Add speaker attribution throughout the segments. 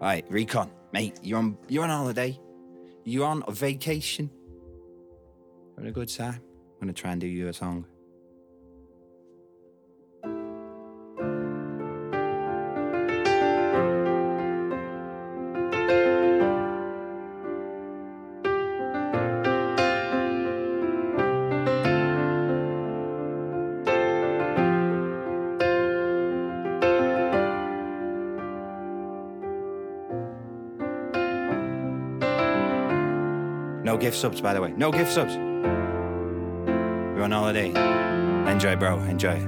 Speaker 1: Right, Recon, mate, you're on holiday. You're on a vacation. Having a good time. I'm gonna try and do you a song. No gift subs, by the way. No gift subs. We're on holiday. Enjoy, bro. Enjoy.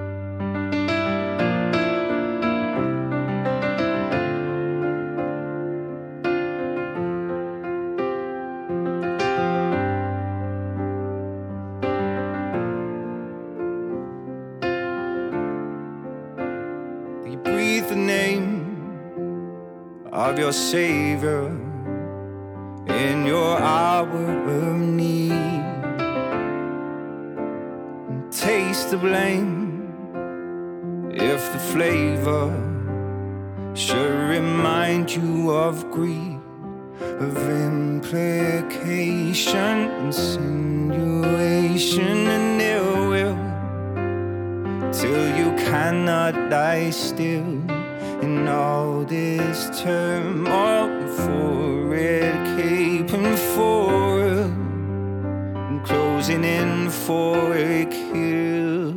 Speaker 1: Do you breathe the name of your Savior in your hour of need, and taste the blame if the flavor should remind you of greed, of implication, insinuation, and ill will, till you cannot lie still in all this turmoil, for it caping forward and closing in for a kill.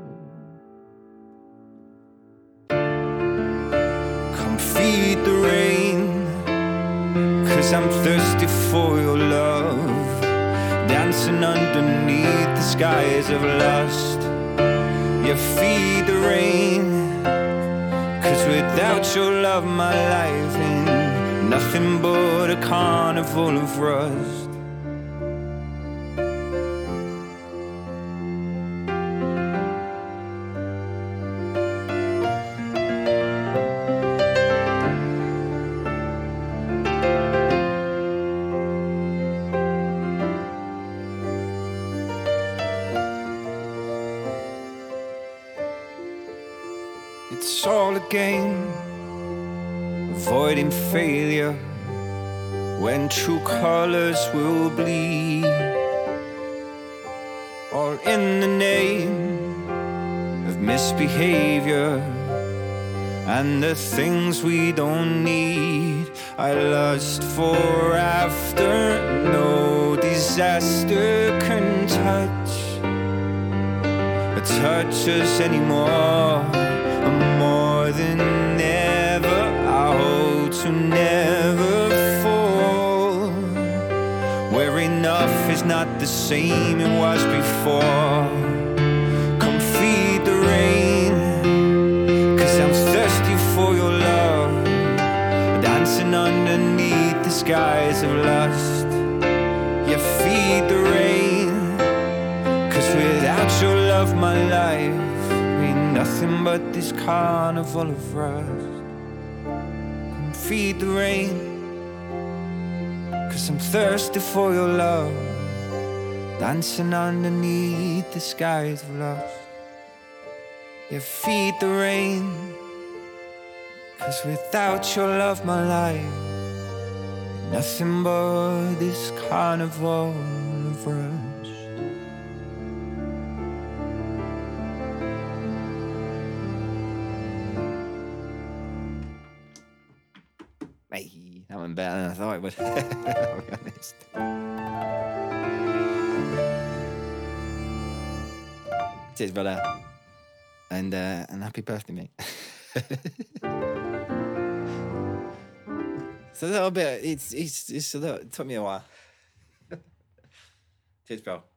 Speaker 1: Come feed the rain, 'cause I'm thirsty for your love, dancing underneath the skies of lust. You feed the rain, 'cause without your love my life ain't nothing but a carnival of rust. It's all a game, avoiding failure when true colors will bleed, all in the name of misbehavior and the things we don't need. I lust for after, no disaster can touch us anymore. More than ever, I hope to never fall, where enough is not the same it was before. Come feed the rain, 'cause I'm thirsty for your love, dancing underneath the skies of lust. You feed the rain, 'cause without your love my life nothing but this carnival of rust. Come feed the rain, 'cause I'm thirsty for your love, dancing underneath the skies of lust. You feed the rain, 'cause without your love my life nothing but this carnival of rust. That went better than I thought it would. I'll be honest. Cheers, brother, and happy birthday, mate. It's a little bit. It's a little. It took me a while. Cheers, bro.